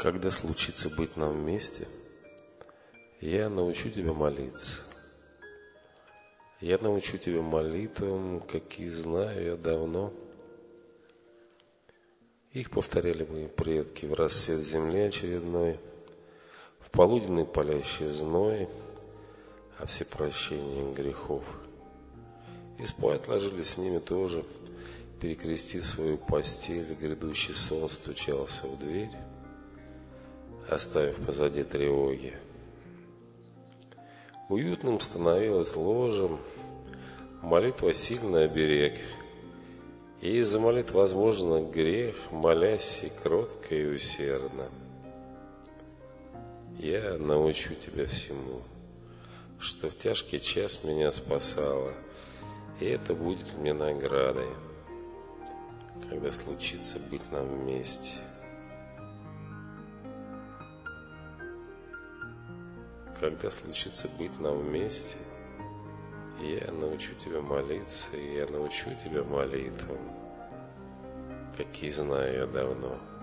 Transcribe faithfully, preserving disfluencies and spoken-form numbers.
Когда случится быть нам вместе, я научу тебя молиться. Я научу тебя молитвам, какие знаю я давно. Их повторяли мои предки в рассвет земли очередной, в полуденный палящий зной, о всепрощении грехов. И спать ложились с ними тоже, перекрестив свою постель, грядущий сон стучался в дверь, оставив позади тревоги. Уютным становилось ложем, молитва сильный оберег, и замолит, возможно, грех, молясь и кротко, и усердно. Я научу тебя всему, что в тяжкий час меня спасало, и это будет мне наградой, когда случится быть нам вместе. Когда случится быть нам вместе, я научу тебя молиться, и я научу тебя молитвам, какие знаю я давно.